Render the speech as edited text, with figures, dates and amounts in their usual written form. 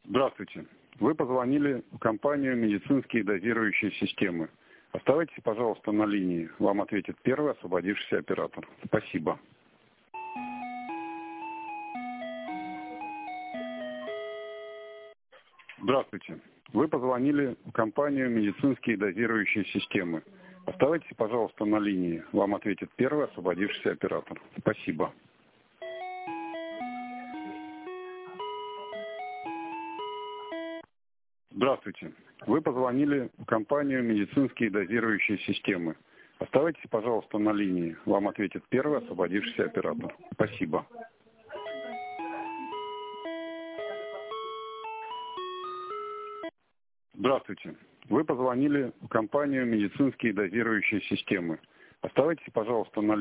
Здравствуйте. Вы позвонили в компанию «Медицинские дозирующие системы». Оставайтесь, пожалуйста, на линии. Вам ответит первый освободившийся оператор. Спасибо. Здравствуйте. Вы позвонили в компанию «Медицинские дозирующие системы». Оставайтесь, пожалуйста, на линии. Вам ответит первый освободившийся оператор. Спасибо. Здравствуйте. Вы позвонили в компанию «Медицинские дозирующие системы». Оставайтесь, пожалуйста, на линии. Вам ответит первый освободившийся оператор. Спасибо. Здравствуйте. Вы позвонили в компанию «Медицинские дозирующие системы». Оставайтесь, пожалуйста, на линии.